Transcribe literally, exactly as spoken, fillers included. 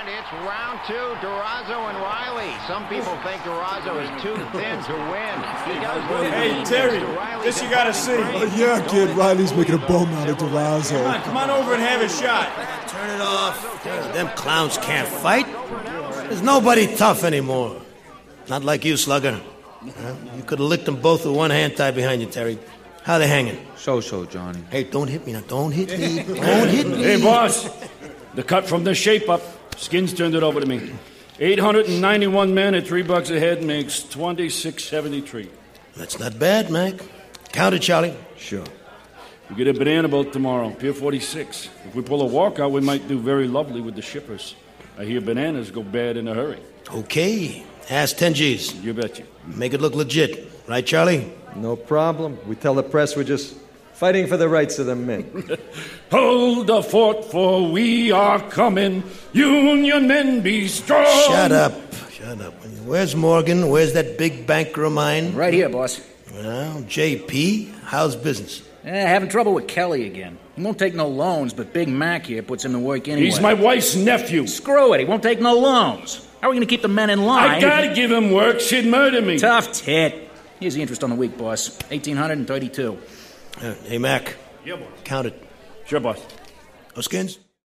And it's round two, Durazo and Riley. Some people think Durazo is too thin to win. He does look Hey, Terry, this you gotta see. Oh, yeah, kid, Riley's making a bum out of Durazo. Come on, come on over and have a shot. Turn it off. Them clowns can't fight. There's nobody tough anymore. Not like you, Slugger. Huh? You could have licked them both with one hand tied behind you, Terry. How they hanging? So-so, Johnny. Hey, don't hit me now. Don't hit me. Don't hit me. Hey, boss. The cut from the shape-up. Skins turned it over to me. eight hundred ninety-one men at three bucks a head makes twenty-six seventy-three. That's not bad, Mac. Count it, Charlie. Sure. We get a banana boat tomorrow, Pier forty-six. If we pull a walkout, we might do very lovely with the shippers. I hear bananas go bad in a hurry. Okay. Ask ten G's. You betcha. Make it look legit. Right, Charlie? No problem. We tell the press we're just fighting for the rights of the men. Hold the fort, for we are coming. Union men, be strong. Shut up. Shut up. Where's Morgan? Where's that big banker of mine? Right here, boss. Well, J P, how's business? Eh, having trouble with Kelly again. He won't take no loans, but Big Mac here puts him to work anyway. He's my wife's nephew. Screw it. He won't take no loans. How are we going to keep the men in line? I gotta give him work. She'd murder me. Tough tit. Here's the interest on the week, boss. eighteen thirty-two. Uh, hey, Mac. Yeah, boss. Count it. Sure, boss. Oh, Skins?